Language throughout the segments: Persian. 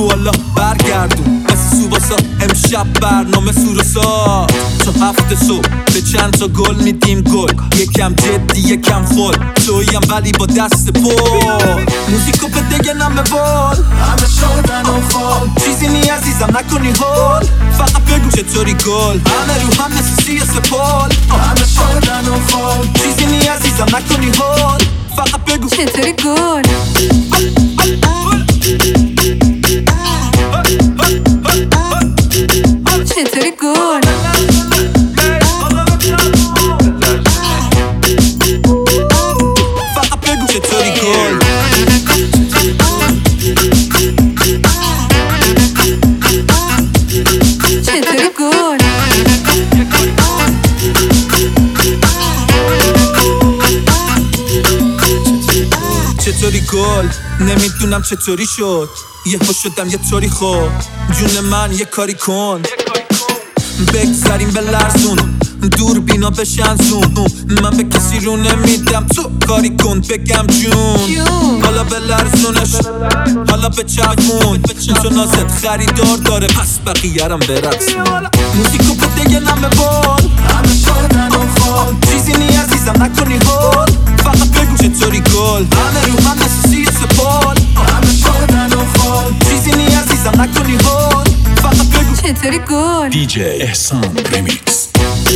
بگو حالا برگردون مثل سوباسا امشب برنامه سوروسا تا 7 صبح به چند تا گل میدیم گل یکم جدی یکم خل توییم ولی با دست پل موزیکو به دیگه نمه بال همه شدن و خال چیزی نی عزیزم نکنی حال فقط بگو چطوری گل همه رو هم مثل سی سپال همه شدن و خال چیزی نی عزیزم نکنی حال فقط بگو چطوری گل چطوری گل فقط بگو چطوری گل چطوری گل چطوری گل نمیدونم چطوری شد یهو شدم یه طوری خود جون من یه کاری کن بگذاریم به لرزون دور بینا بشن زون من به کسی رو نمیدم تو کاری کن بگم جون حالا به لرزونش حالا به چرخون تو نازت خریدار داره پس بقیه‌رم برقص موزیکو به دیگه نمه بال همه شدن و خال چیزی نی عزیزم نکنی حال فقط بگو چطوری گل همه رو هم مثل سی سپال همه شدن و خال چیزی نی عزیزم نکنی حال فقط بگو چطوری گل DJ احسان ریمیکس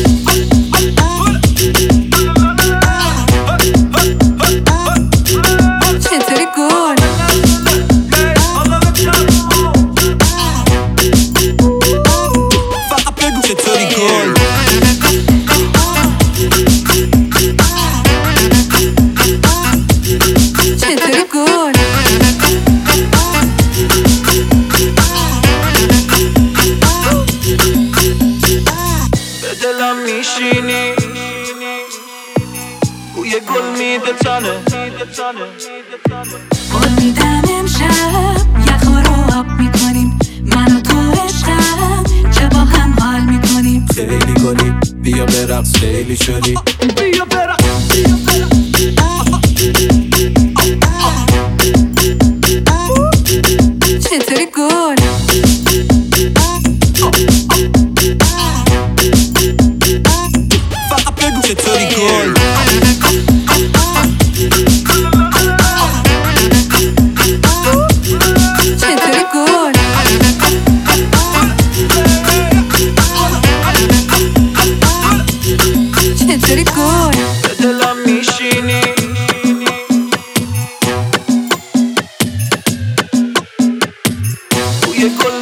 چطوری گل فقط بگو چطوری گل چطوری گل به دلم میشینی بوی گل میده تنه قول میدم امشب یخا رو آب میکنیم من و تو عشقم چه با هم حال میکنیم خیلی گلی بیا برقص خیلی شدی بیا برقص چطوری گل فقط بگو چطوری گل چطوری گل چطوری گل به دلم میشینی بوی گل